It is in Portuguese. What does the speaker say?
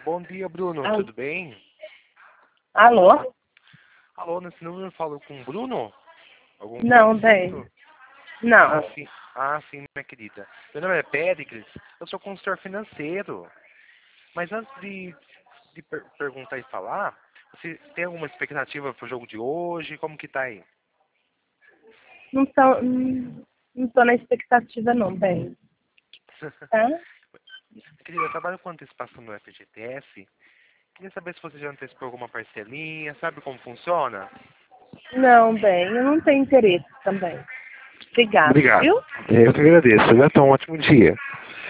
Bom dia, Bruno. Ah, Tudo bem? alô? Alô, nesse número eu falo com o Bruno? Algum Não, bem. conhecido? Não. Sim, minha querida. Meu nome é Péricles, eu sou consultor financeiro. Mas antes de perguntar e falar, você tem alguma expectativa pro jogo de hoje? Como que tá aí? Não tô na expectativa não, bem. Tá? Querida, eu trabalho com antecipação no FGTS. Queria saber se você já antecipou alguma parcelinha, sabe como funciona? Não, bem, eu não tenho interesse também. Obrigado, Obrigado. viu? Eu que agradeço. Já tá um ótimo dia.